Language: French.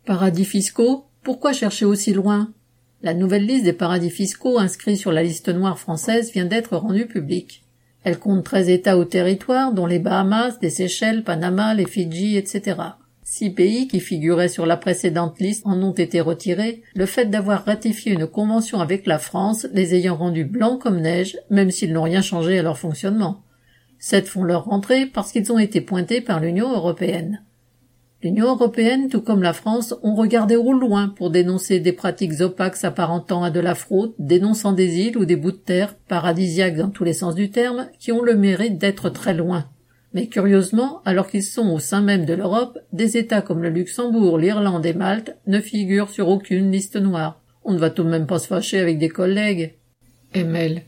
Paradis fiscaux? Pourquoi chercher aussi loin? La nouvelle liste des paradis fiscaux inscrits sur la liste noire française vient d'être rendue publique. Elle compte 13 États ou territoires, dont les Bahamas, les Seychelles, Panama, les Fidji, etc. 6 pays qui figuraient sur la précédente liste en ont été retirés, le fait d'avoir ratifié une convention avec la France les ayant rendus blancs comme neige, même s'ils n'ont rien changé à leur fonctionnement. 7 font leur rentrée parce qu'ils ont été pointés par l'Union européenne. L'Union européenne, tout comme la France, ont regardé au loin pour dénoncer des pratiques opaques s'apparentant à de la fraude, dénonçant des îles ou des bouts de terre, paradisiaques dans tous les sens du terme, qui ont le mérite d'être très loin. Mais curieusement, alors qu'ils sont au sein même de l'Europe, des États comme le Luxembourg, l'Irlande et Malte ne figurent sur aucune liste noire. On ne va tout de même pas se fâcher avec des collègues. ML.